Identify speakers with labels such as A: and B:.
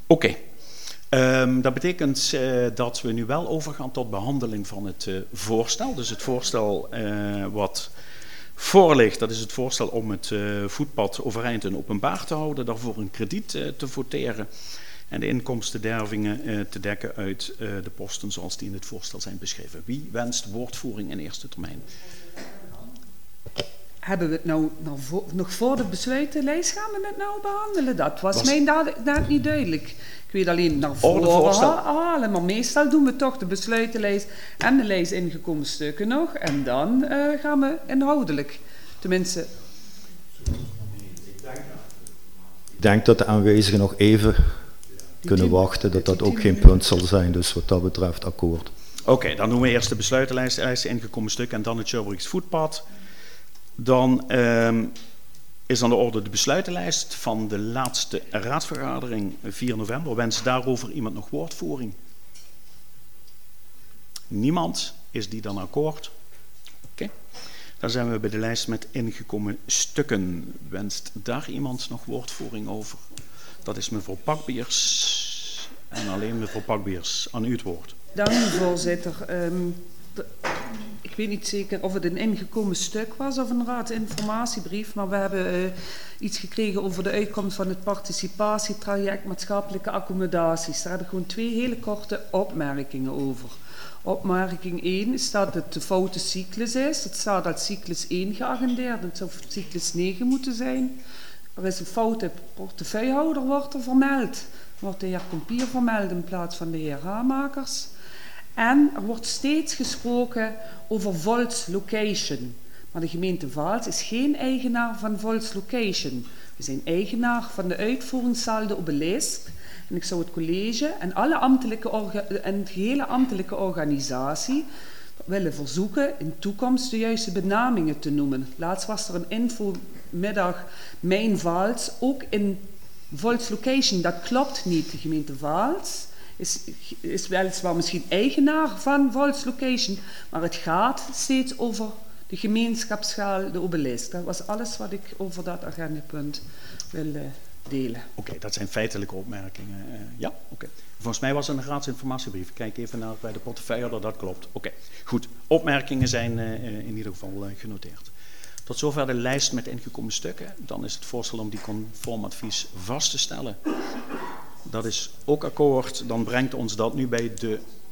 A: Oké. Dat betekent dat we nu wel overgaan tot behandeling van het voorstel. Dus het voorstel wat voor ligt, dat is het voorstel om het voetpad overeind en openbaar te houden, daarvoor een krediet te voteren en de inkomstendervingen te dekken uit de posten zoals die in het voorstel zijn beschreven. Wie wenst woordvoering in eerste termijn?
B: Hebben we het nou nog voor de besluitenlijst gaan we het nou behandelen? Dat was mij inderdaad niet duidelijk. Ik weet alleen naar voren halen, maar meestal doen we toch de besluitenlijst en de lijst ingekomen stukken nog. En dan gaan we inhoudelijk, tenminste.
C: Ik denk dat de aanwezigen nog even kunnen wachten, dat dat ook geen punt zal zijn. Dus wat dat betreft akkoord.
A: Oké, dan doen we eerst de besluitenlijst, ingekomen stukken en dan het Sjöbruggs voetpad. Dan is aan de orde de besluitenlijst van de laatste raadsvergadering 4 november. Wenst daarover iemand nog woordvoering? Niemand. Is die dan akkoord? Oké. Dan zijn we bij de lijst met ingekomen stukken. Wenst daar iemand nog woordvoering over? Dat is mevrouw Pakbiers. En alleen mevrouw Pakbiers, aan u het woord.
B: Dank u, voorzitter. Ik weet niet zeker of het een ingekomen stuk was of een raadsinformatiebrief, maar we hebben iets gekregen over de uitkomst van het participatietraject maatschappelijke accommodaties. Daar heb ik gewoon 2 hele korte opmerkingen over. Opmerking 1 is dat het de foute cyclus is. Het staat als cyclus 1 geagendeerd, het zou cyclus 9 moeten zijn. Er is een foute portefeuillehouder, wordt er vermeld. Wordt de heer Kompier vermeld in plaats van de heer Hamakers. En er wordt steeds gesproken over Volts Location. Maar de gemeente Vaals is geen eigenaar van Volts Location. We zijn eigenaar van de uitvoeringszaal de Obelisk. En ik zou het college en de gehele ambtelijke organisatie willen verzoeken in toekomst de juiste benamingen te noemen. Laatst was er een infomiddag Mijn Vaals, ook in Volts Location. Dat klopt niet. De gemeente Vaals is weliswaar misschien eigenaar van Volts Location, maar het gaat steeds over de gemeenschapsschaal, de Obelisk. Dat was alles wat ik over dat agendapunt wil delen.
A: Oké, dat zijn feitelijke opmerkingen. Ja, oké. Volgens mij was het een raadsinformatiebrief. Ik kijk even naar bij de portefeuille, dat klopt. Oké, goed. Opmerkingen zijn in ieder geval genoteerd. Tot zover de lijst met ingekomen stukken. Dan is het voorstel om die conform advies vast te stellen. Dat is ook akkoord. Dan brengt ons dat nu bij de